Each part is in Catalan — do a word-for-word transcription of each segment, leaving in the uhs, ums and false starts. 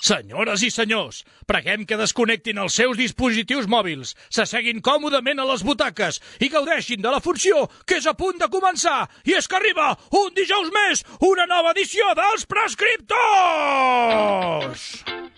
Senyores i senyors, preguem que desconnectin els seus dispositius mòbils, s'asseguin còmodament a les butaques i gaudeixin de la funció que és a punt de començar. I és que arriba un dijous més, una nova edició dels Prescriptors!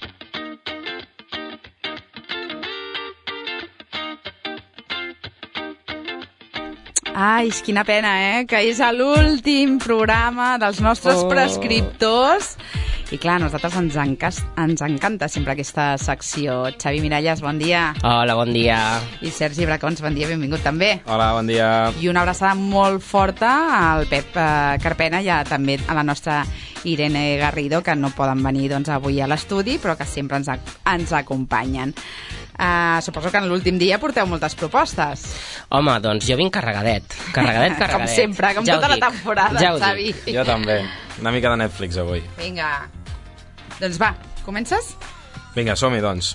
Ai, quina pena, eh? Que és l'últim programa dels nostres oh. prescriptors. I clar, a nosaltres ens, encas, ens encanta sempre aquesta secció. Xavi Miralles, bon dia. Hola, bon dia. I Sergi Bracons, bon dia, benvingut també. Hola, bon dia. I una abraçada molt forta al Pep eh, Carpena i a, també a la nostra Irene Garrido, que no poden venir doncs, avui a l'estudi, però que sempre ens, ens acompanyen. Uh, suposo que en l'últim dia porteu moltes propostes. Home, doncs jo vinc carregadet. Carregadet, carregadet. Com sempre, com ja tota la temporada, ja Xavi. Jo també. Una mica de Netflix avui. Vinga. Doncs va, comences? Vinga, som-hi, doncs.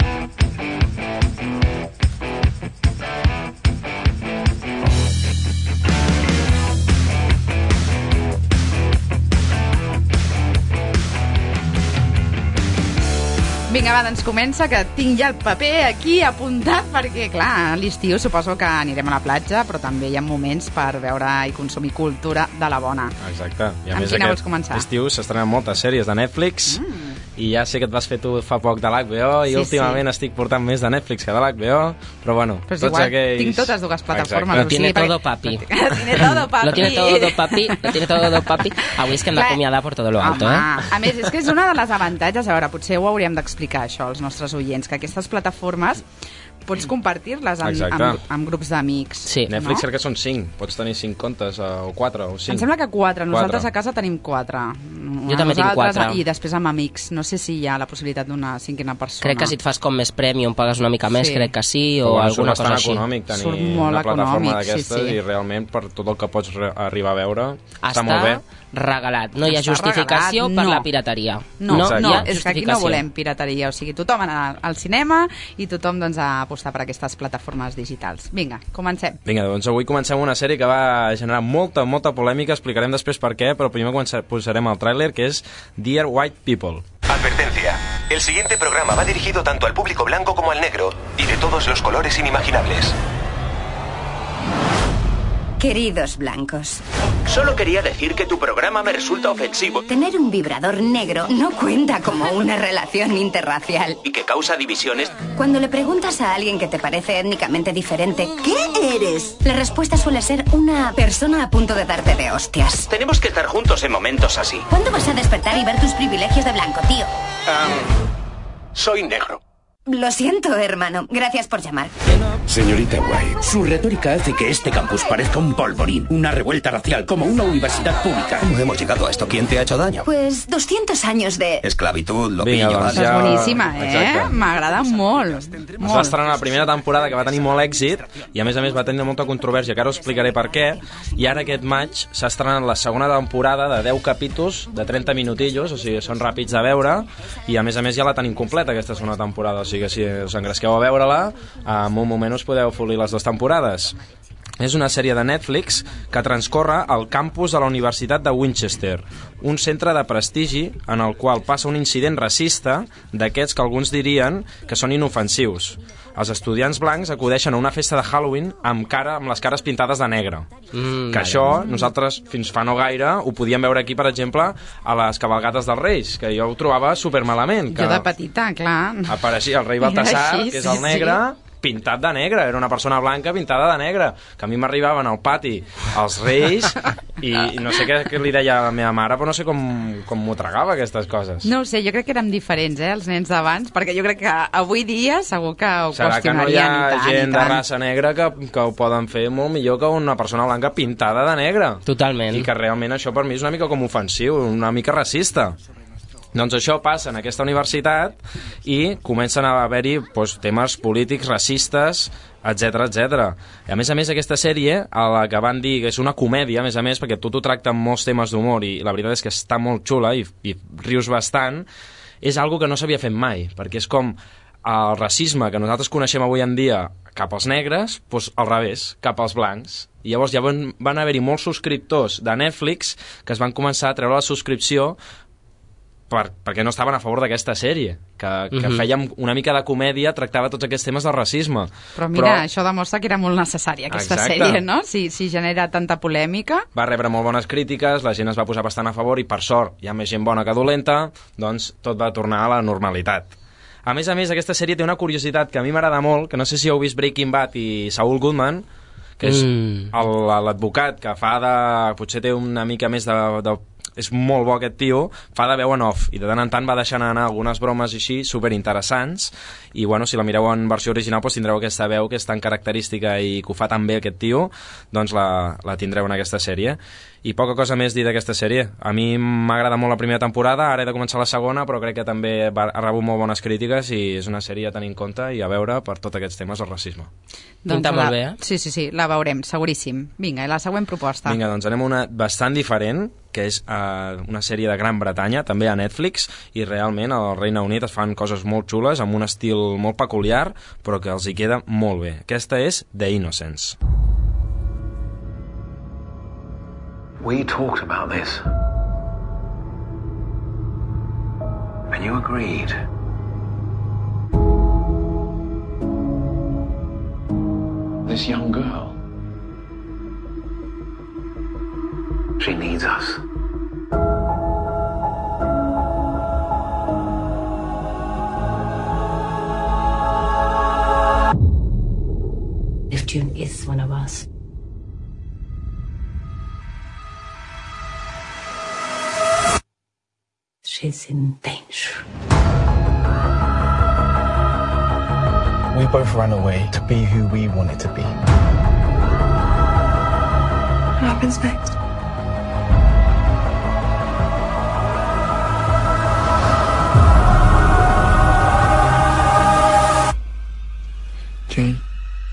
Vinga, va, doncs comença, que tinc ja el paper aquí apuntat, perquè, clar, a l'estiu suposo que anirem a la platja, però també hi ha moments per veure i consumir cultura de la bona. Exacte. I a amb més quina aquest vols començar? estiu s'estrenen moltes sèries de Netflix, mm. i ja sé que et vas fer tu fa poc de l'H B O, i sí, últimament sí. estic portant més de Netflix que de l'H B O, però bueno, pues tots igual, aquells... tinc totes dues plataformes. Lo tiene todo, papi. Lo tiene todo, papi. Lo tiene todo, papi. Lo tiene todo, papi. Avui és que hem d'acomiadar per tot lo alto, home, eh? A més, és que és una de les avantatges, a veure, potser ho hauríem d'explicar això als nostres oients, que aquestes plataformes pots compartir-les amb, amb, amb grups d'amics. Sí. Netflix no? crec que són cinc, pots tenir cinc comptes, o quatre, o cinc. Em sembla que quatre, nosaltres quatre. a casa tenim quatre. Jo també tinc quatre. I després amb amics, no sé si hi ha la possibilitat d'una cinquena persona. Crec que si et fas com més premium, pagues una mica més, sí. crec que sí, o bueno, alguna cosa així. Econòmic tenir surt molt una plataforma d'aquestes, sí, sí. i realment per tot el que pots arribar a veure està, està molt bé. Regalat. No hi ha Està justificació regalat, per no. la pirateria. No, no, no és que aquí no justificació. volem pirateria, o sigui, tothom anar al cinema i tothom doncs, a apostar per aquestes plataformes digitals. Vinga, comencem. Vinga, doncs avui comencem una sèrie que va generar molta, molta polèmica, explicarem després per què, però primer posarem el tràiler, que és Dear White People. Advertencia. El siguiente programa va dirigido tanto al público blanco como al negro, y de todos los colores inimaginables. Queridos blancos, Solo quería decir que tu programa me resulta ofensivo tener un vibrador negro no cuenta como una relación interracial. y que causa divisiones. Cuando le preguntas a alguien que te parece étnicamente diferente, ¿qué eres? La respuesta suele ser una persona a punto de darte de hostias. Tenemos que estar juntos en momentos así. ¿Cuándo vas a despertar y ver tus privilegios de blanco, tío? Um, soy negro. Lo siento, hermano. Gracias por llamar. Señorita White, su retórica hace que este campus parezca un polvorín, una revuelta racial, como una universidad pública. ¿Cómo hemos llegado a esto? ¿Quién te ha hecho daño? Pues doscientos años de... Esclavitud, lo Vinga, pillo, doncs vale. És ja- boníssima, eh? Exacte. M'agrada molt. Es va molt. estrenar la primera temporada, que va tenir molt èxit, i a més a més va tenir molta controvèrsia, que ara us explicaré per què, i ara aquest maig s'ha estrenat la segona temporada de deu capítols de trenta minutillos, o sigui, són ràpids de veure, i a més a més ja la tenim completa, aquesta segona temporada, o sigui que si us engresqueu a veure-la, en un moment us podeu folir les dues temporades. És una sèrie de Netflix que transcorre al campus de la Universitat de Winchester, un centre de prestigi en el qual passa un incident racista d'aquests que alguns dirien que són inofensius. Els estudiants blancs acudeixen a una festa de Halloween amb, cara, amb les cares pintades de negre. Mm, que això, nosaltres, fins fa no gaire, ho podíem veure aquí, per exemple, a les cabalgades dels Reis, que jo ho trobava supermalament. Que Jo de petita, clar. apareixia el rei Baltasar, Era així, que és sí, el negre, sí. pintat de negre, era una persona blanca pintada de negre, que a mi m'arribaven al pati els Reis i, i no sé què, què li deia a la meva mare, però no sé com, com m'ho tragava, aquestes coses. No ho sé, jo crec que érem diferents, eh, els nens d'abans, perquè jo crec que avui dia segur que ho Serà que no hi qüestionarien ha i tant, gent i de tant. raça negra que, que ho poden fer molt millor que una persona blanca pintada de negre. Totalment. I que realment això per mi és una mica com ofensiu, una mica racista. Doncs això passa en aquesta universitat i comencen a haver-hi doncs, temes polítics, racistes, etcètera, etcètera. I a més a més aquesta sèrie, a la que van dir que és una comèdia, a més a més, perquè tot ho tracta amb molts temes d'humor i la veritat és que està molt xula i, i rius bastant, és algo que no s'havia fet mai, perquè és com el racisme que nosaltres coneixem avui en dia cap als negres, doncs al revés, cap als blancs. I llavors ja van, van haver-hi molts subscriptors de Netflix que es van començar a treure la subscripció per, perquè no estaven a favor d'aquesta sèrie, que, que uh-huh. feia una mica de comèdia, tractava tots aquests temes del racisme. Però mira, Però... això demostra que era molt necessària aquesta Exacte. sèrie, no? Si, si genera tanta polèmica. Va rebre molt bones crítiques, la gent es va posar bastant a favor i per sort hi ha més gent bona que dolenta, doncs tot va tornar a la normalitat. A més a més, aquesta sèrie té una curiositat que a mi m'agrada molt, que no sé si heu vist Breaking Bad i Saul Goodman, que és mm. l'advocat que fa de... potser té una mica més de... de és molt bo aquest tio, fa de veu en off i de tant en tant va deixant anar algunes bromes així superinteressants i bueno, si la mireu en versió original doncs tindreu aquesta veu que és tan característica i que ho fa tan bé aquest tio, doncs la, la tindreu en aquesta sèrie. I poca cosa més dir d'aquesta sèrie. A mi m'agrada molt la primera temporada, ara he de començar la segona, però crec que també va, ha rebut molt bones crítiques i és una sèrie a tenir en compte i a veure per tots aquests temes del racisme. Doncs Pinta la... molt bé, eh? Sí, sí, sí, la veurem, seguríssim. Vinga, i la següent proposta. Vinga, doncs anem a una bastant diferent, que és uh, una sèrie de Gran Bretanya, també a Netflix, i realment al Regne Unit es fan coses molt xules, amb un estil molt peculiar, però que els hi queda molt bé. Aquesta és The Innocents. We talked about this. And you agreed. This young girl. She needs us. If June is one of us. She's in danger. We both ran away to be who we wanted to be. What happens next? June.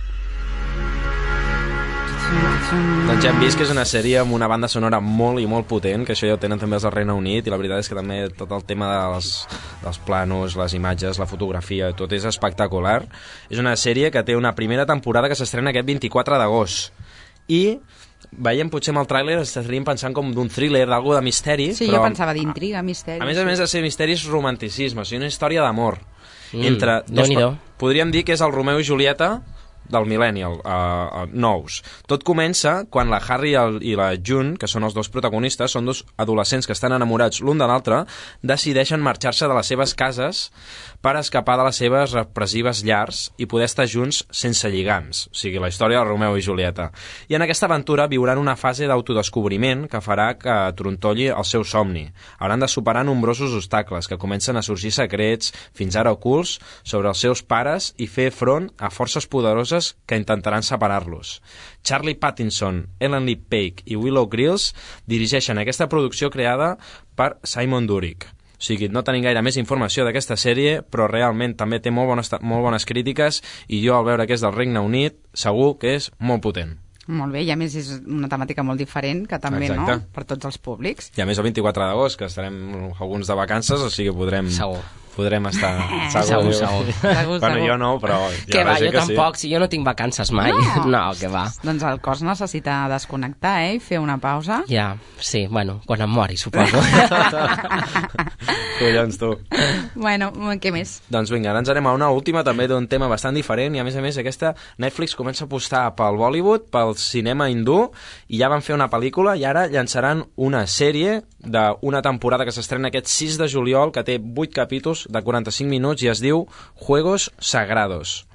Doncs ja hem vist que és una sèrie amb una banda sonora molt i molt potent, que això ja ho tenen també els del Regne Unit, i la veritat és que també tot el tema dels, dels planos, les imatges, la fotografia, tot és espectacular. És una sèrie que té una primera temporada que s'estrena aquest vint-i-quatre d'agost. I veiem potser amb el tràiler estaríem pensant com d'un thriller, d'algú de misteri. Sí, però jo pensava d'intriga, misteri. A més a més de ser misteri és romanticisme, o sigui, una història d'amor. Mm, entre dos, Déu-n'hi-do. podríem dir que és el Romeu i Julieta del millennial, uh, uh, nous. Tot comença quan la Harry i, el, i la June, que són els dos protagonistes, són dos adolescents que estan enamorats l'un de l'altre, decideixen marxar-se de les seves cases per escapar de les seves repressives llars i poder estar junts sense lligams. O sigui, la història del Romeu i Julieta. I en aquesta aventura viuran una fase d'autodescobriment que farà que trontolli el seu somni. Hauran de superar nombrosos obstacles, que comencen a sorgir secrets, fins ara ocults, sobre els seus pares i fer front a forces poderoses que intentaran separar-los. Charlie Pattinson, Ellen Lee Paik i Willow Grills dirigeixen aquesta producció creada per Simon Durick. O sigui, no tenim gaire més informació d'aquesta sèrie, però realment també té molt bones, molt bones crítiques i jo al veure que és del Regne Unit segur que és molt potent. Molt bé, i a més és una temàtica molt diferent, que també, Exacte. no?, per tots els públics. I a més el vint-i-quatre d'agost, que estarem alguns de vacances, o sigui que podrem... Segur. Podrem estar... Segur, segur. segur, bueno, segur. jo no, però... Que va, jo que tampoc, sí. si jo no tinc vacances mai. No. No, que va. Doncs el cos necessita desconnectar, eh, i fer una pausa. Ja, sí, bueno, quan em mori, suposo. Collons, tu. Bueno, què més? Doncs vinga, ara ens anem a una última també d'un tema bastant diferent i a més a més aquesta Netflix comença a apostar pel Bollywood, pel cinema hindú i ja van fer una pel·lícula i ara llançaran una sèrie d'una temporada que s'estrena aquest sis de juliol que té vuit capítols de quaranta-cinc minuts i es diu Juegos Sagrados.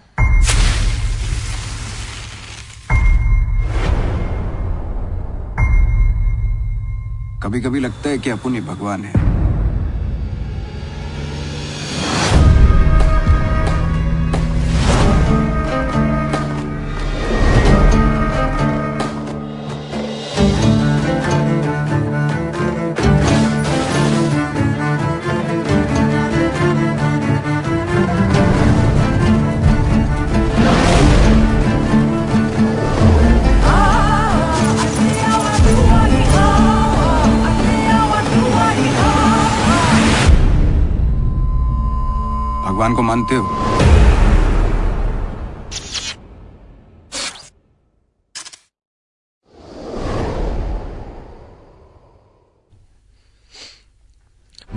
कभी-कभी लगता है कि अपन ही भगवान है। भगवान को मानते हो?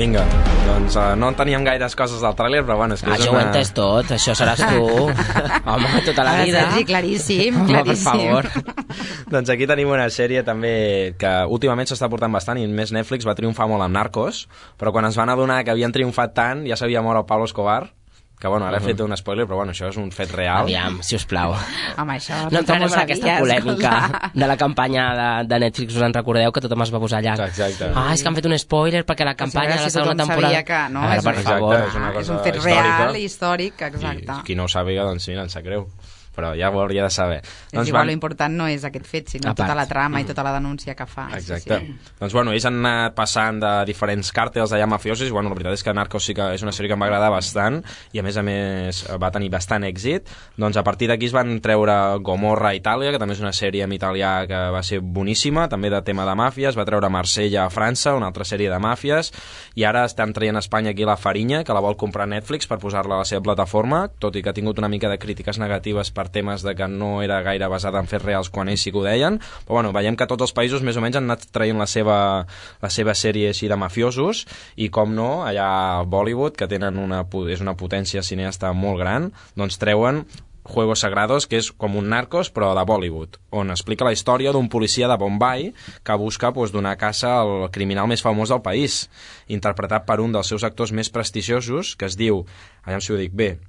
Vinga, doncs uh, no en teníem gaires coses del tràiler, però bueno, és que ah, és una... una... ho entès tot, això seràs tu. Home, tota la vida. Sí, claríssim, Home, claríssim. per favor. Doncs aquí tenim una sèrie també que últimament s'està portant bastant, i més Netflix va triomfar molt amb Narcos, però quan es van adonar que havien triomfat tant, ja s'havia mort el Pablo Escobar, que bueno, ara he fet un spoiler, però bueno, això és un fet real. Aviam, si us plau. Home, això no entrarem en sabia, aquesta polèmica escolta. de la campanya de, de Netflix, us en recordeu que tothom es va posar allà. Exacte. Ah, és que han fet un spoiler perquè la campanya de la si segona temporada... sabia que no, Ara, és, per exacte, favor. és una cosa és un fet històrica. real, històric, exacte. I qui no ho sàpiga, doncs mira, em sap greu. Però ja ho hauria de saber. És doncs igual, van... l'important no és aquest fet, sinó tota la trama i tota la denúncia que fa. Exacte. Sí, sí. Doncs bueno, ells han anat passant de diferents càrtels d'allà mafiosos, i bueno, la veritat és que Narcos sí que és una sèrie que em va agradar bastant, i a més a més va tenir bastant èxit. Doncs a partir d'aquí es van treure Gomorra a Itàlia, que també és una sèrie en italià que va ser boníssima, també de tema de màfies, va treure Marsella a França, una altra sèrie de màfies, i ara estan traient a Espanya aquí La Farinya, que la vol comprar Netflix per posar-la a la seva plataforma, tot i que ha tingut una mica de crítiques negatives per temes de que no era gaire basada en fets reals quan ells sí que ho deien, però bueno, veiem que tots els països més o menys han anat traient la seva, la seva sèrie així de mafiosos, i com no, allà a Bollywood, que tenen una, és una potència cineasta molt gran, doncs treuen Juegos Sagrados, que és com un Narcos però de Bollywood, on explica la història d'un policia de Bombay que busca pues, donar caça al criminal més famós del país, interpretat per un dels seus actors més prestigiosos, que es diu, allà si ho dic bé,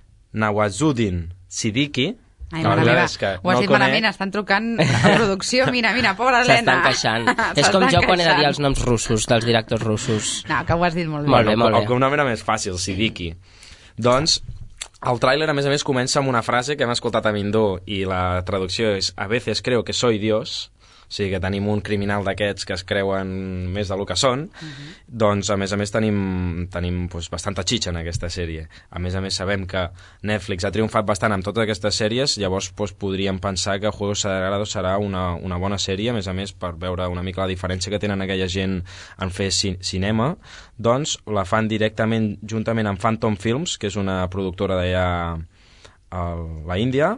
Nawazuddin Siddiqui. Ai, mare meva, ho has dit malament, estan trucant a producció, mira, mira, pobra Helena. S'estan queixant. És com jo quan he de dir els noms russos, dels directors russos. No, que ho has dit molt bé. Molt bé, molt bé. El cognom era més fàcil, Siddiqui. Doncs, el tràiler, a més a més, comença amb una frase que hem escoltat a Mindó, i la traducció és «A veces creo que soy Dios», o sigui que tenim un criminal d'aquests que es creuen més del que són, uh-huh. Doncs a més a més tenim, tenim pues, bastanta xitxa en aquesta sèrie. A més a més sabem que Netflix ha triomfat bastant amb totes aquestes sèries, llavors pues, podríem pensar que Juegos Sagrados serà una, una bona sèrie, a més a més per veure una mica la diferència que tenen aquella gent en fer ci cinema, doncs la fan directament juntament amb Phantom Films, que és una productora d'allà a la Índia,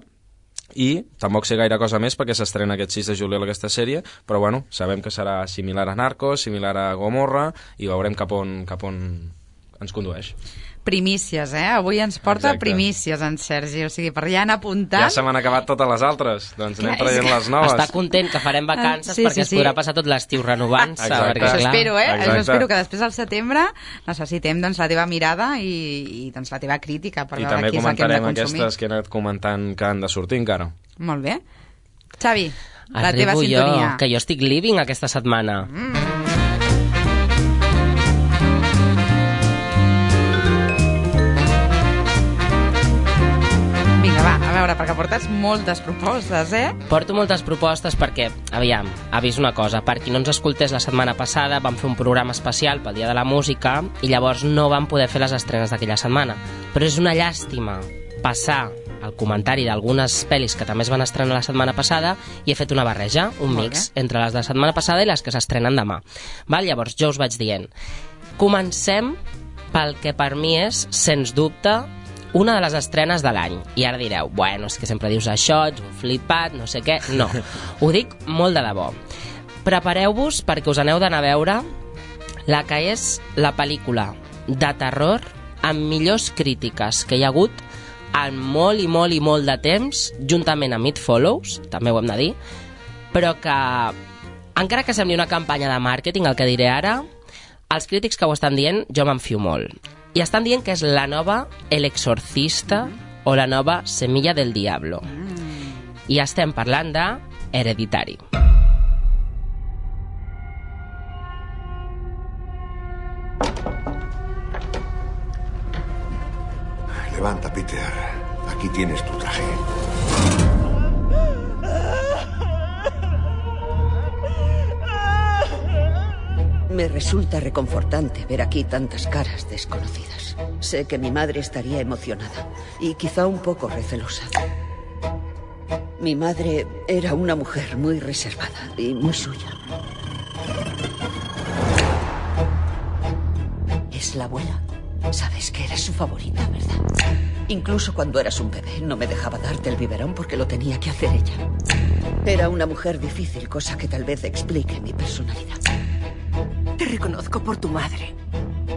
i tampoc sé gaire cosa més perquè s'estrena aquest sis de juliol aquesta sèrie, però bueno, sabem que serà similar a Narcos, similar a Gomorra, i veurem cap on, cap on ens condueix. Primícies, eh? Avui ens porta Exacte. Primícies en Sergi, o sigui, per allà anar apuntant... Ja se m'han acabat totes les altres, doncs anem traient les noves. Està content que farem vacances sí, perquè sí, es podrà sí. passar tot l'estiu renovant-se. Perquè, Això clar... espero, eh? Exacte. Això espero que després del setembre necessitem doncs, la teva mirada i, i doncs, la teva crítica per I veure també qui és el que hem de comentarem consumir. aquestes que he anat comentant que han de sortir encara. Molt bé. Xavi, la Arribo teva jo, sintonia. que jo estic living aquesta setmana. Mm. Vinga, va, a veure, perquè portes moltes propostes, eh? Porto moltes propostes perquè, aviam, avís una cosa, per qui no ens escoltés la setmana passada vam fer un programa especial pel Dia de la Música i llavors no vam poder fer les estrenes d'aquella setmana. Però és una llàstima passar el comentari d'algunes pel·lis que també es van estrenar la setmana passada i he fet una barreja, un Molt mix bé. entre les de la setmana passada i les que s'estrenen demà. Val? Llavors jo us vaig dient, comencem pel que per mi és, sens dubte, una de les estrenes de l'any. I ara direu, bueno, és que sempre dius això, ets un flipat, no sé què. No, ho dic molt de debò. Prepareu-vos perquè us aneu d'anar a veure la que és la pel·lícula de terror amb millors crítiques que hi ha hagut en molt i molt i molt de temps, juntament amb It Follows, també ho hem de dir, però que, encara que sembli una campanya de màrqueting, el que diré ara, els crítics que ho estan dient, jo m'enfio molt. I estan dient que és la nova El Exorcista o la nova Semilla del Diablo. I estem parlant de Hereditary. Levanta, Peter. Aquí tienes tu traje. Me resulta reconfortante ver aquí tantas caras desconocidas. Sé que mi madre estaría emocionada y quizá un poco recelosa. Mi madre era una mujer muy reservada y muy suya. Es la abuela. Sabes que eres su favorita, ¿verdad? Incluso cuando eras un bebé no me dejaba darte el biberón porque lo tenía que hacer ella. Era una mujer difícil, cosa que tal vez explique mi personalidad. Te reconozco por tu madre.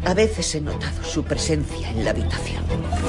A veces he notado su presencia en la habitación.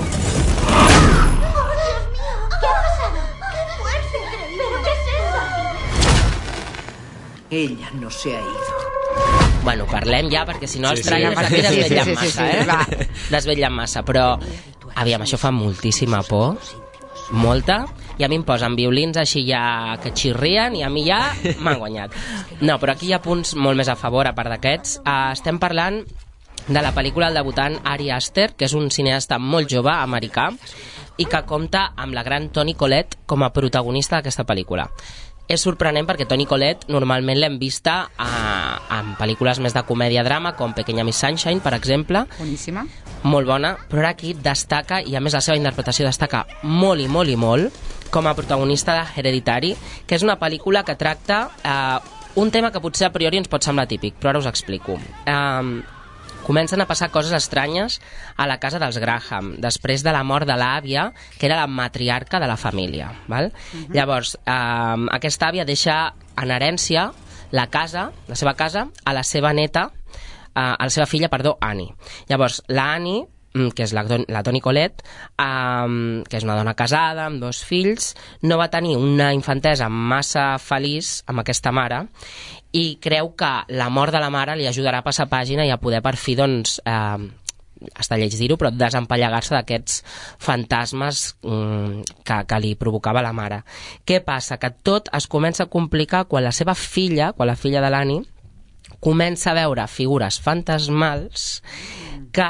Ella no se ha ido. Bueno, parlem ja, perquè si no els Sí, sí. trailers aquí desvetllen Sí, sí, sí, massa, sí, va. eh? Desvetllen massa, però... Aviam, això fa moltíssima por, molta, i a mi em posen violins així ja que xirrien i a mi ja m'han guanyat. No, però aquí hi ha punts molt més a favor, a part d'aquests. Uh, estem parlant de la pel·lícula del debutant Ari Aster, que és un cineasta molt jove, americà, i que compta amb la gran Toni Collette com a protagonista d'aquesta pel·lícula. És sorprenent perquè Toni Collette normalment l'hem vista a, en pel·lícules més de comèdia-drama, com Pequeña Miss Sunshine, per exemple. Boníssima. Molt bona, però ara aquí destaca, i a més la seva interpretació destaca molt i molt i molt, com a protagonista de Hereditary, que és una pel·lícula que tracta eh, un tema que potser a priori ens pot semblar típic, però ara us explico. Eh, comencen a passar coses estranyes a la casa dels Graham, després de la mort de l'àvia, que era la matriarca de la família. Val? Uh-huh. Llavors, eh, aquesta àvia deixa en herència la casa, la seva casa, a la seva neta, eh, a la seva filla, perdó, Annie. Llavors, la Annie, que és la, la Toni Collette, um, que és una dona casada amb dos fills, no va tenir una infantesa massa feliç amb aquesta mare i creu que la mort de la mare li ajudarà a passar pàgina i a poder per fi, doncs, eh, està lleig dir-ho, però desempallegar-se d'aquests fantasmes mm, que, que li provocava la mare. Què passa? Que tot es comença a complicar quan la seva filla, quan la filla de l'Annie, comença a veure figures fantasmals que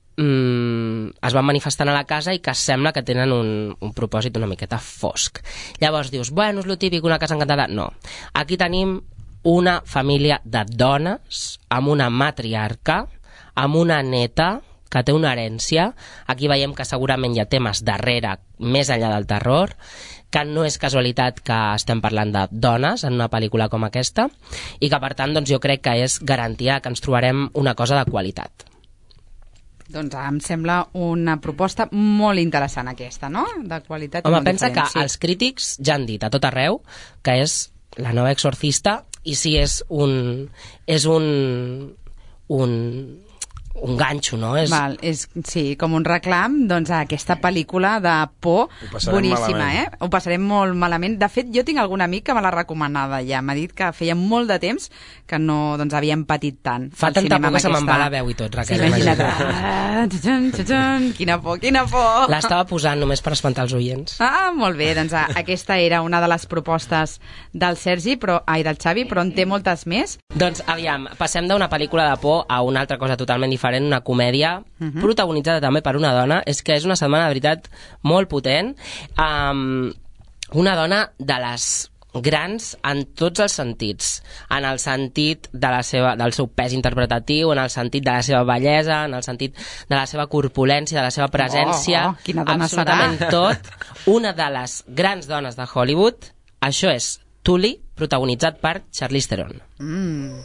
mm, es van manifestant a la casa i que sembla que tenen un, un propòsit una miqueta fosc. Llavors dius, bueno, és lo típic, una casa encantada. No. Aquí tenim una família de dones amb una matriarca, amb una neta que té una herència. Aquí veiem que segurament hi ha temes darrere, més enllà del terror, que no és casualitat que estem parlant de dones en una pel·lícula com aquesta, i que per tant doncs, jo crec que és garantia que ens trobarem una cosa de qualitat. Doncs em sembla una proposta molt interessant aquesta, no? De qualitat. Home, molt pensa diferent, que els crítics ja han dit a tot arreu que és la nova Exorcista, i si és un és un un un ganxo, no? És... Val, és, sí, com un reclam, doncs, a aquesta pel·lícula de por boníssima, malament. eh? Ho passarem molt malament. De fet, jo tinc algun amic que me l'ha recomanada ja. M'ha dit que feia molt de temps que no doncs, havíem patit tant. Fa tanta por que se me'n va la veu i tot, Raquel. Sí, imagina't. Ah, txan, txan, quina por, quina por. L'estava posant només per espantar els oients. Ah, molt bé, doncs aquesta era una de les propostes del Sergi, però, ai, del Xavi, però en té moltes més. Doncs, aviam, passem d'una pel·lícula de por a una altra cosa totalment diferent, una comèdia uh-huh. protagonitzada també per una dona. És que és una setmana, de veritat, molt potent. Um, una dona de les grans en tots els sentits, en el sentit de la seva, del seu pes interpretatiu, en el sentit de la seva bellesa, en el sentit de la seva corpulència, de la seva presència, oh, oh, quina dona absolutament serà. tot. Una de les grans dones de Hollywood. Això és Tully, protagonitzat per Charlize Theron. Mm.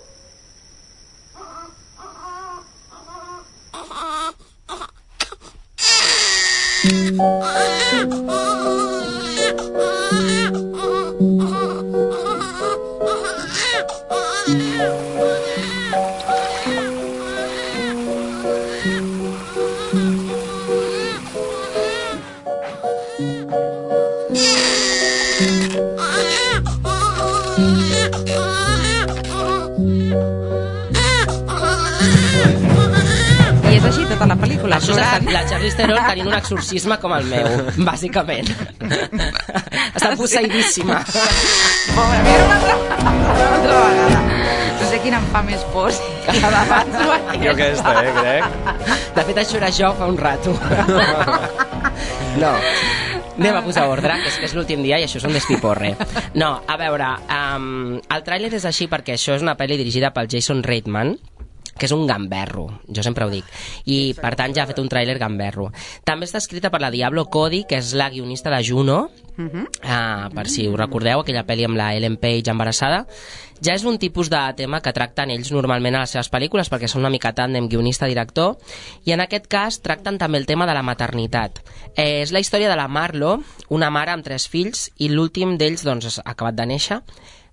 I és així tota la pel·lícula. Això és la Charlize Theron tenint un exorcisme com el meu, bàsicament. Està posseïdíssima. Pobre, mira una altra, una altra vegada. No sé quina em fa més por. Si la d'abans o aquesta. Jo aquesta, eh, crec. De fet, això era jo fa un rato. No. Anem a posar ordre, que és, que és l'últim dia i això és un despiporre. No, a veure, um, el tràiler és així perquè això és una pel·li dirigida pel Jason Reitman, que és un gamberro, jo sempre ho dic, i per tant ja ha fet un tràiler gamberro. També està escrita per la Diablo Cody, que és la guionista de Juno, uh-huh. uh, per si us recordeu, aquella pel·li amb la Ellen Page embarassada. Ja és un tipus de tema que tracten ells normalment a les seves pel·lícules, perquè són una mica tàndem guionista-director, i en aquest cas tracten també el tema de la maternitat. Eh, és la història de la Marlo, una mare amb tres fills, i l'últim d'ells doncs, ha acabat de néixer.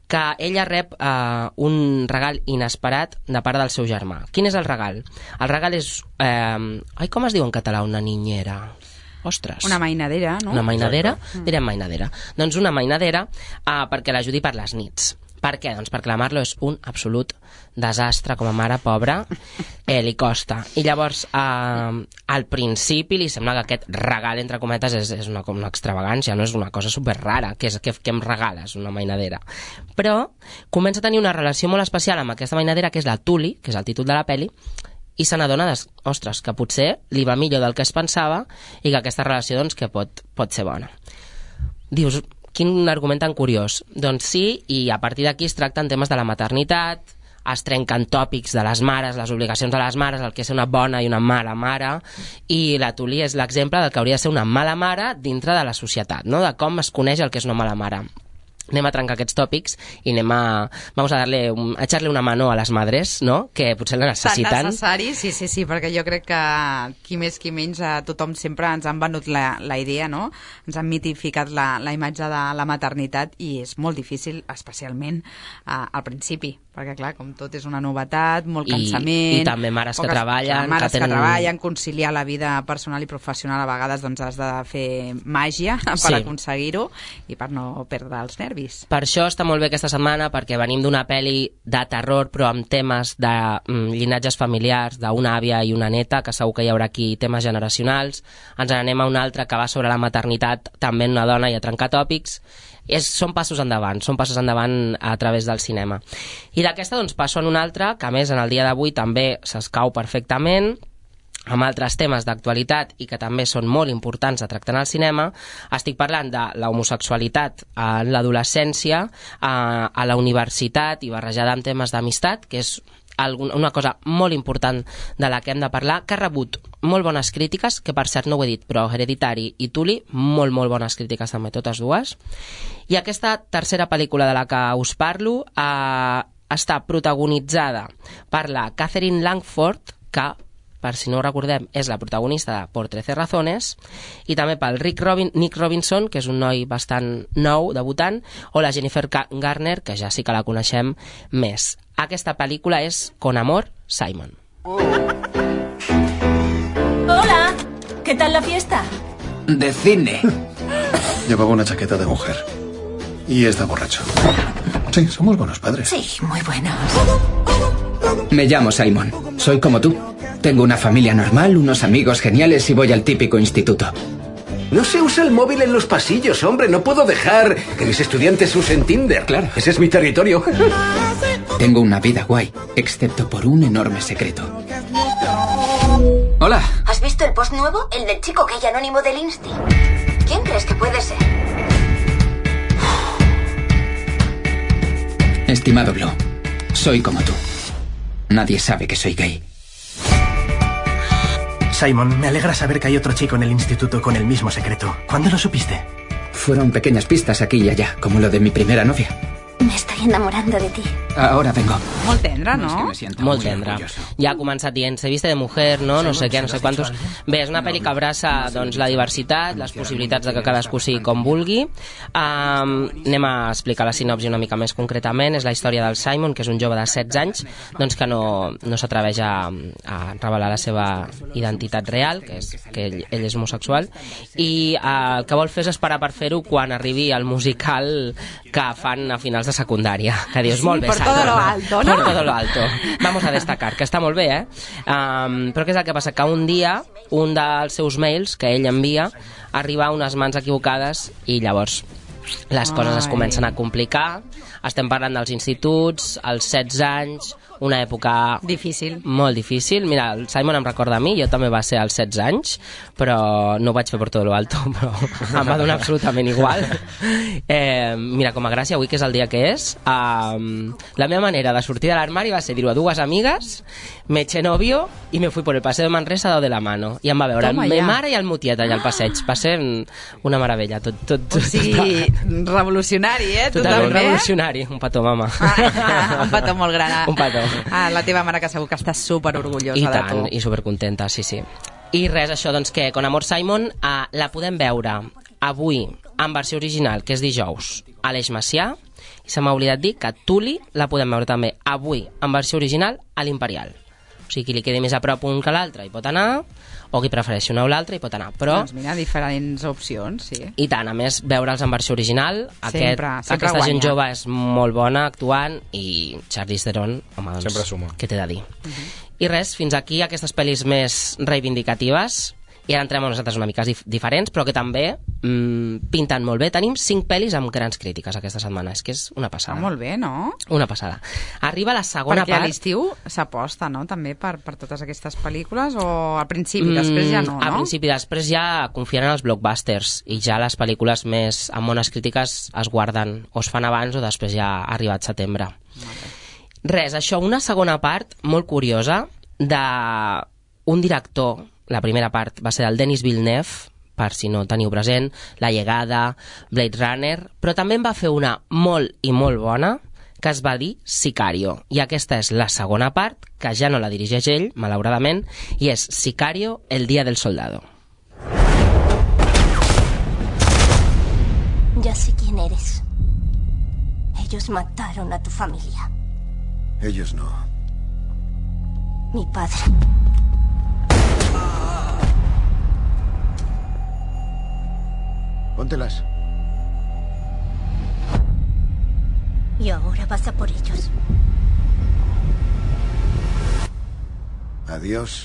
que ella rep eh, un regal inesperat de part del seu germà. Quin és el regal? El regal és... Eh, ai, com es diu en català una niñera? Ostres. Una mainadera, no? Una mainadera? Mm. Direm mainadera. Doncs una mainadera eh, perquè l'ajudi per les nits. Per què? Doncs perquè la Marlo és un absolut desastre com a mare pobra, eh, li costa. I llavors, eh, al principi li sembla que aquest regal, entre cometes, és, és una, una extravagància, no és una cosa superrara, que és que, que em regales una mainadera. Però comença a tenir una relació molt especial amb aquesta mainadera, que és la Tuli, que és el títol de la peli, i se n'adona, ostres, que potser li va millor del que es pensava i que aquesta relació, doncs, que pot, pot ser bona. Dius, quin argument tan curiós. Doncs sí, i a partir d'aquí es tracten temes de la maternitat, es trenquen tòpics de les mares, les obligacions de les mares, el que és una bona i una mala mare, i la Tuli és l'exemple del que hauria de ser una mala mare dintre de la societat, no? De com es coneix el que és una mala mare. Anem a trencar aquests tòpics i anem a... Vamos a, darle un, a echarle una mano a les madres, no? Que potser la necessiten. Tan necessari, sí, sí, sí, perquè jo crec que qui més qui menys a tothom sempre ens han venut la, la idea, no? Ens han mitificat la, la imatge de la maternitat i és molt difícil, especialment uh, al principi, perquè clar, com tot és una novetat, molt cansament... I, i també mares poques, que treballen... Mares que, tenen... que treballen, conciliar la vida personal i professional a vegades doncs has de fer màgia per sí. aconseguir-ho i per no perdre els nervis. Per això està molt bé aquesta setmana, perquè venim d'una pel·li de terror, però amb temes de mm, llinatges familiars, d'una àvia i una neta, que segur que hi haurà aquí temes generacionals. Ens n'anem a una altra que va sobre la maternitat, també en una dona, i a trencar tòpics. És, són passos endavant, són passos endavant a través del cinema. I d'aquesta doncs passo en una altra, que a més en el dia d'avui també s'escau perfectament, amb altres temes d'actualitat i que també són molt importants a tractar al cinema. Estic parlant de l'homosexualitat en l'adolescència, a, a la universitat i barrejada amb temes d'amistat, que és una cosa molt important de la que hem de parlar, que ha rebut molt bones crítiques, que per cert no ho he dit, però Hereditary i Tuli, molt, molt bones crítiques també, totes dues. I aquesta tercera pel·lícula de la que us parlo eh, està protagonitzada per la Catherine Langford, que per si no ho recordem, és la protagonista de Por trece razones, i també pel Rick Robin, Nick Robinson, que és un noi bastant nou, debutant, o la Jennifer Garner, que ja sí que la coneixem més. Aquesta pel·lícula és Con amor, Simon. Hola, ¿qué tal la fiesta? De cine. Llevaba una chaqueta de mujer y está borracho. Sí, somos buenos padres. Sí, muy buenos. Me llamo Simon. Soy como tú. Tengo una familia normal, unos amigos geniales y voy al típico instituto. No se usa el móvil en los pasillos, hombre. No puedo dejar que mis estudiantes usen Tinder. Claro. Ese es mi territorio. Tengo una vida guay, excepto por un enorme secreto. Hola. ¿Has visto el post nuevo? El del chico gay anónimo del Insti. ¿Quién crees que puede ser? Estimado Blue, soy como tú. Nadie sabe que soy gay. Simon, me alegra saber que hay otro chico en el instituto con el mismo secreto. ¿Cuándo lo supiste? Fueron pequeñas pistas aquí y allá, como lo de mi primera novia. Me estoy enamorando de ti. Ahora vengo. Molt tendre, no? no, es que me Molt tendre. Ja ha començat dient, se viste de mujer, no? No sé què, no sé quantos... Bé, és una pel·li que abraça doncs, la diversitat, les possibilitats de que cadascú sigui com vulgui. Um, anem a explicar la sinopsi una mica més concretament. És la història del Simon, que és un jove de setze anys, doncs que no, no s'atreveix a, a revelar la seva identitat real, que és que ell, ell és homosexual, i uh, el que vol fer és esperar per fer-ho quan arribi al musical que fan a finals de secundària. Que dius, molt bé, por todo lo alto, ¿no? Por todo lo alto. Vamos a destacar, que està molt bé, eh? Um, però què és el que passa? Que un dia, un dels seus mails que ell envia arriba a unes mans equivocades i llavors les coses es comencen a complicar. Estem parlant dels instituts, als setze anys, una època... Difícil. Molt difícil. Mira, el Simon em recorda a mi, jo també va ser als setze anys, però no ho vaig fer per tot lo alto, però em va donar absolutament igual. Eh, mira, com a gràcia, avui que és el dia que és, eh, la meva manera de sortir de l'armari va ser dir-ho a dues amigues, me eché novio i me fui por el paseo de Manresa dado de la mano. I em va veure Toma, mi ja. mare i el Mutiet allà al passeig. Va ser una meravella. Tot, tot, tot, o sigui, revolucionari, eh? Tu totalment també? revolucionari. Un petó, mama. Ah, un petó molt gran. Un petó. Ah, la teva mare que segur que està super orgullosa I de tant, tu. i supercontenta, sí, sí. I res, això, doncs que Con amor, Simon eh, la podem veure avui en versió original, que és dijous, a l'Eix Macià, I se m'ha oblidat dir que Tully la podem veure també avui en versió original a l'Imperial. O sigui, qui li quedi més a prop un que l'altre hi pot anar, o qui prefereixi una o l'altra hi pot anar. Però... Doncs mira, diferents opcions, sí. I tant, a més, veure'ls en versió original, sempre, aquest, sempre aquesta guanya. gent jove és molt bona actuant, i Charlize Theron, home, doncs, sempre suma. Què t'he de dir? Uh-huh. I res, fins aquí aquestes pel·lis més reivindicatives. I ara entrem a nosaltres una mica dif diferents, però que també mmm, pinten molt bé. Tenim cinc pel·lis amb grans crítiques aquesta setmana. És que és una passada. Ah, molt bé, no? Una passada. Arriba la segona Perquè part... Perquè a l'estiu s'aposta, no?, també per, per totes aquestes pel·lícules, o al principi, mm, després ja no, no? Al principi, després ja confien en els blockbusters, i ja les pel·lícules més amb bones crítiques es guarden, o es fan abans o després ja ha arribat setembre. Res, això, una segona part molt curiosa d'un director. La primera part va ser del Denis Villeneuve, per si no teniu present, La Llegada, Blade Runner, però també en va fer una molt i molt bona, que es va dir Sicario. I aquesta és la segona part, que ja no la dirigeix ell, malauradament, i és Sicario, el día del soldado. Ya sé quién eres. Ellos mataron a tu familia. Ellos no. Mi padre. Póntelas. Y ahora vas a por ellos. Adiós.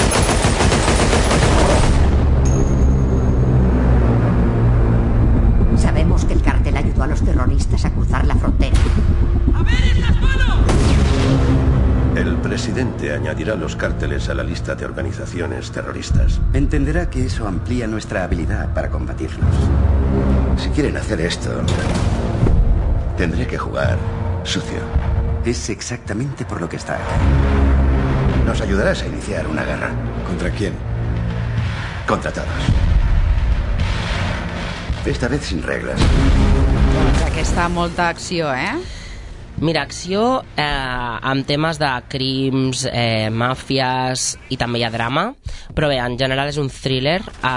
Sabemos que el cártel ayudó a los terroristas a cruzar la frontera. ¡A ver esas manos! El presidente añadirá los cárteles a la lista de organizaciones terroristas. Entenderá que eso amplía nuestra habilidad para combatirlos. Si quieren hacer esto, tendré que jugar sucio. Es exactamente por lo que está acá. Nos ayudarás a iniciar una guerra. ¿Contra quién? Contra todos. Esta vez sin reglas. Doncs aquesta molta acció, eh? Mira, acció eh, amb temes de crims, eh, màfies, i també hi ha drama, però bé, en general és un thriller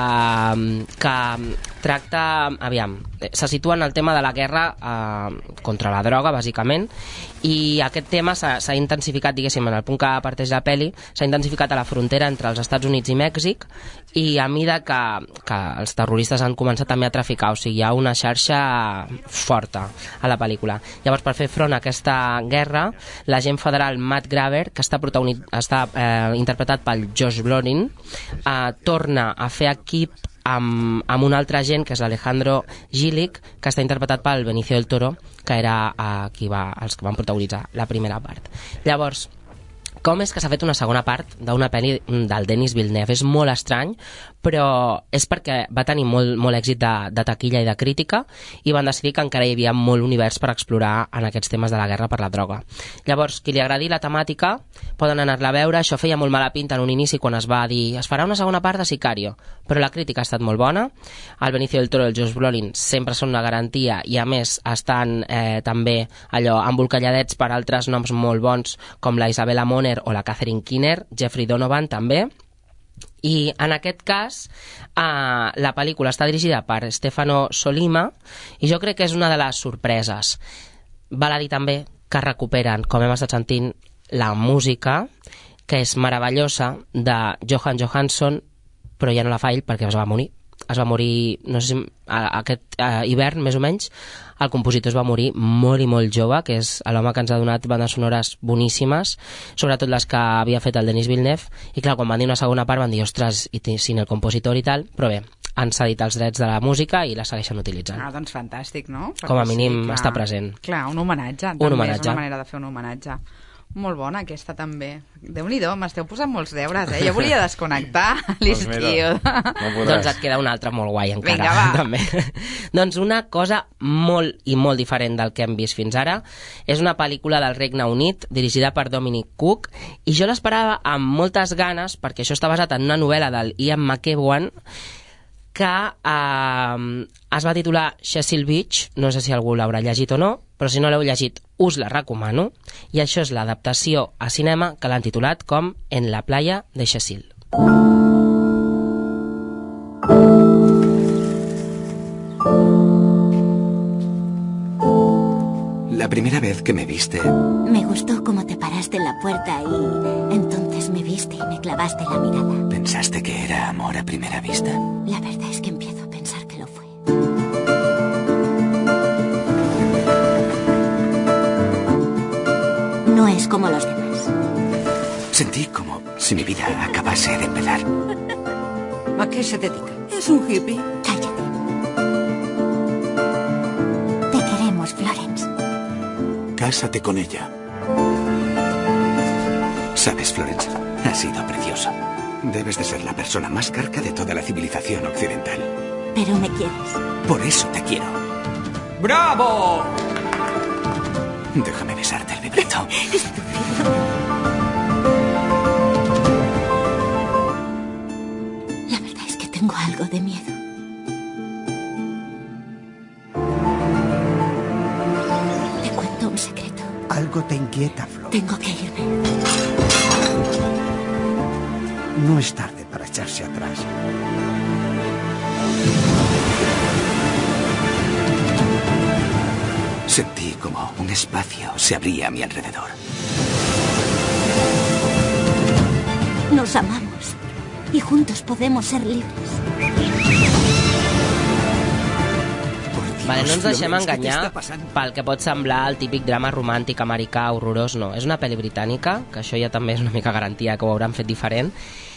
eh, que tracta, aviam, se situa en el tema de la guerra eh, contra la droga, bàsicament, i aquest tema s'ha intensificat, diguéssim, en el punt que parteix la pel·li, s'ha intensificat a la frontera entre els Estats Units i Mèxic, i a mida que, que els terroristes han començat també a traficar, o sigui, hi ha una xarxa forta a la pel·lícula. Llavors, per fer front a aquesta guerra, l'agent federal Matt Graver, que està, està eh, interpretat pel Josh Brolin, eh, torna a fer equip amb, amb un altre agent, que és l'Alejandro Gilic, que està interpretat pel Benicio del Toro, que era eh, qui va, els que van protagonitzar la primera part. Llavors, com és que s'ha fet una segona part d'una pel·li del Denis Villeneuve? És molt estrany, però és perquè va tenir molt, molt èxit de, de taquilla i de crítica, i van decidir que encara hi havia molt univers per explorar en aquests temes de la guerra per la droga. Llavors, qui li agradi la temàtica poden anar-la a veure. Això feia molt mala pinta en un inici quan es va dir es farà una segona part de Sicario, però la crítica ha estat molt bona. El Benicio del Toro i el Josh Brolin sempre són una garantia, i a més estan eh, també allò embolcalladets per altres noms molt bons, com la Isabella Moner o la Catherine Keener, Jeffrey Donovan també. I en aquest cas eh, la pel·lícula està dirigida per Stefano Sollima, i jo crec que és una de les sorpreses. Val a dir també que recuperen, com hem estat sentint, la música, que és meravellosa, de Johan Johansson, però ja no la fa ell perquè es va morir. Es va morir, no sé si aquest eh, hivern, més o menys. El compositor es va morir molt i molt jove, que és l'home que ens ha donat bandes sonores boníssimes, sobretot les que havia fet el Denis Villeneuve, i clar, quan van dir una segona part van dir, ostres, i sin el compositor i tal, però bé, han cedit els drets de la música i la segueixen utilitzant. Ah, doncs fantàstic, no? Perquè com a mínim sí, clar, està present. Clar, un homenatge. Un homenatge. És una manera de fer un homenatge. Molt bona aquesta també. Déu-n'hi-do, m'esteu posant molts deures, eh? Jo volia desconnectar l'estiu. No doncs et queda una altra molt guai encara. Vinga, va. També. Doncs una cosa molt i molt diferent del que hem vist fins ara. És una pel·lícula del Regne Unit dirigida per Dominic Cook, i jo l'esperava amb moltes ganes perquè això està basat en una novel·la del Ian McEwan que eh, es va titular Cecil Beach. No sé si algú l'haurà llegit o no, però si no l'heu llegit us la recomano, i això és l'adaptació a cinema que l'han titulat com En la playa de Cecil. vez que me viste... Me gustó cómo te paraste en la puerta y entonces me viste y me clavaste la mirada. ¿Pensaste que era amor a primera vista? La verdad es que empiezo a pensar que lo fue. No es como los demás. Sentí como si mi vida acabase de empezar. ¿A qué se dedica? ¿Es un hippie? Cállate. Te queremos, Florence. Cásate con ella. Sabes, Florence, ha sido precioso. Debes de ser la persona más carca de toda la civilización occidental. Pero me quieres. Por eso te quiero. ¡Bravo! Déjame besarte el libreto. La verdad es que tengo algo de miedo. Te cuento un secreto. Algo te inquieta, Flor. Tengo que irme. No es tarde para echarse atrás. Sentí como un espacio se abría a mi alrededor. Nos amamos y juntos podemos ser libres. Vale, no ens deixem enganyar pel que pot semblar el típic drama romàntic americà horrorós, no. És una pel·li britànica, que això ja també és una mica garantia que ho hauran fet diferent,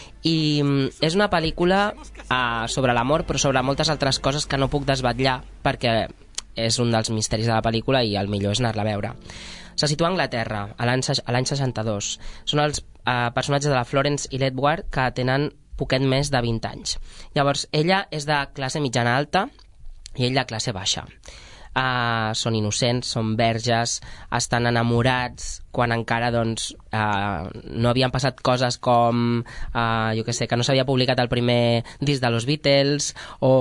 i és una pel·lícula uh, sobre l'amor, però sobre moltes altres coses que no puc desvetllar perquè és un dels misteris de la pel·lícula i el millor és anar-la a veure. Se situa a Anglaterra, a l'any seixanta-dos. Són els uh, personatges de la Florence i l'Edward que tenen poquet més de vint anys. Llavors, ella és de classe mitjana alta i ell de classe baixa. Uh, són innocents, són verges, estan enamorats quan encara doncs, uh, no havien passat coses com uh, jo què sé, que no s'havia publicat el primer disc de los Beatles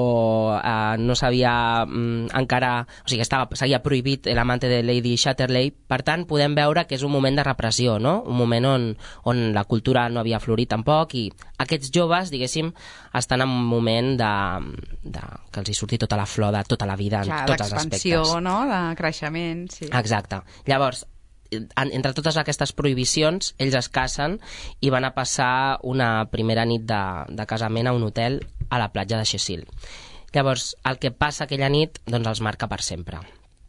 o uh, no s'havia um, encara, o sigui, estava, s'havia prohibit l'amante de Lady Chatterley. Per tant, podem veure que és un moment de repressió, no? Un moment on, on la cultura no havia florit tampoc i aquests joves, diguéssim, estan en un moment de, de, que els hi surti tota la flor de tota la vida en ja, tots els aspectes. No? De creixement, sí. Exacte. Llavors, entre totes aquestes prohibicions, ells es casen i van a passar una primera nit de, de casament a un hotel a la platja de Cecil. Llavors, el que passa aquella nit, doncs els marca per sempre.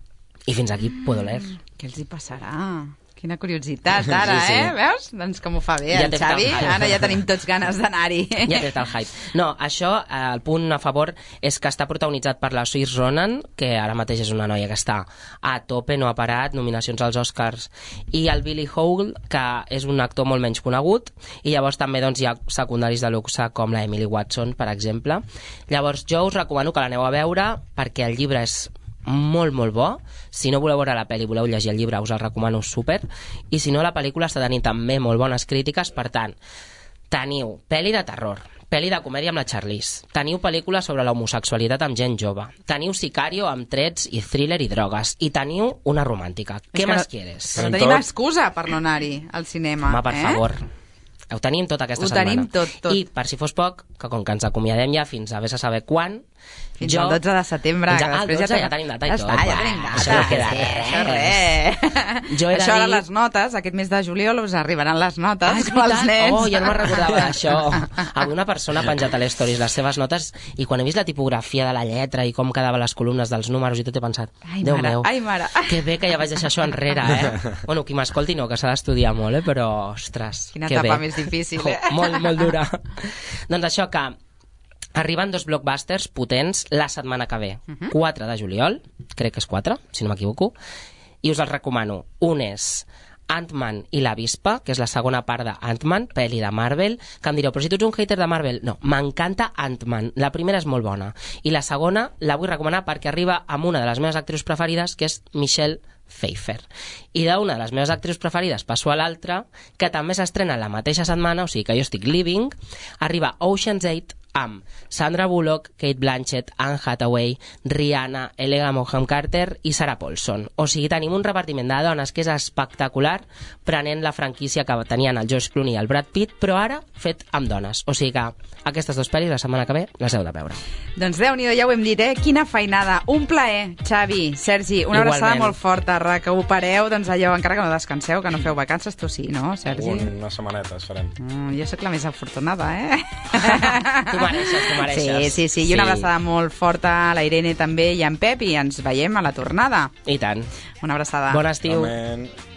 I fins aquí puedo leer. Què els hi passarà? Quina curiositat, ara, sí, sí. eh? Veus? Doncs com ho fa bé, ja el Xavi. El ara ja tenim tots ganes d'anar-hi. Ja té el hype. No, això, el punt a favor és que està protagonitzat per la Saoirse Ronan, que ara mateix és una noia que està a tope, no ha parat, nominacions als Oscars, i el Billy Howl, que és un actor molt menys conegut, i llavors també doncs, hi ha secundaris de luxe com la Emily Watson, per exemple. Llavors jo us recomano que l'aneu a veure perquè el llibre és molt, molt bo. Si no voleu veure la pel·li i voleu llegir el llibre, us el recomano super. I si no, la pel·lícula està tenint també molt bones crítiques. Per tant, teniu pel·li de terror, pel·li de comèdia amb la Charlize, teniu pel·lícula sobre l'homosexualitat amb gent jove, teniu Sicario amb trets i thriller i drogues, i teniu una romàntica. Què més no, quieres? Però no tenim excusa per no anar-hi al cinema. Home, per eh? favor. Ho tenim tota aquesta Ho setmana. Ho tenim tot, tot. I, per si fos poc, que com que ens acomiadem ja fins a vés a saber quan... Fins jo... al dotze de setembre, ja, que després ja, ja, ja tenim data i tot. Està, ja tenim data. Això no queda sí, res. Això res. Jo això ara dir... les notes, aquest mes de juliol us arribaran les notes ah, com els nens. Oh, jo no me'n recordava d'això. Avui una persona ha penjat a les stories les seves notes i quan he vist la tipografia de la lletra i com quedaven les columnes dels números i tot he pensat, ai, Déu mare, meu, ai, mare. que bé que ja vaig deixar això enrere, eh? Bueno, qui m'escolti no, que s'ha d'estudiar molt, eh? Però, ostres, quina que bé. Quina etapa més difícil, eh? Oh, molt, molt dura. Doncs això que arriben dos blockbusters potents la setmana que ve. Uh-huh. quatre de juliol, crec que és quatre, si no m'equivoco, i us els recomano. Un és Ant-Man i l'avispa, que és la segona part de Ant-Man, pel·li de Marvel, que em direu, però si tu ets un hater de Marvel, no, m'encanta Ant-Man, la primera és molt bona, i la segona la vull recomanar perquè arriba amb una de les meves actrius preferides, que és Michelle Pfeiffer. I d'una de les meves actrius preferides passo a l'altra, que també s'estrena la mateixa setmana, o sigui que jo estic living, arriba Ocean's eight amb Sandra Bullock, Kate Blanchett, Anne Hathaway, Rihanna, Helena Bonham Carter i Sarah Paulson. O sigui, tenim un repartiment de dones que és espectacular, prenent la franquícia que tenien el George Clooney i el Brad Pitt, però ara fet amb dones. O sigui que aquestes dues pel·lis la setmana que ve les heu de veure. Doncs Déu-n'hi-do, ja ho hem dit, eh? Quina feinada. Un plaer, Xavi, Sergi, una Igualment. abraçada molt forta, que opereu, doncs allò, encara que no descanseu, que no feu vacances, tu sí, no, Sergi? Unes setmanetes farem. Mm, jo sóc la més afortunada, eh? Tu mereixes, tu mereixes. Sí, sí, sí, i una abraçada molt forta a la Irene també i a en Pep, i ens veiem a la tornada. I tant. Una abraçada. Bon estiu. Amén.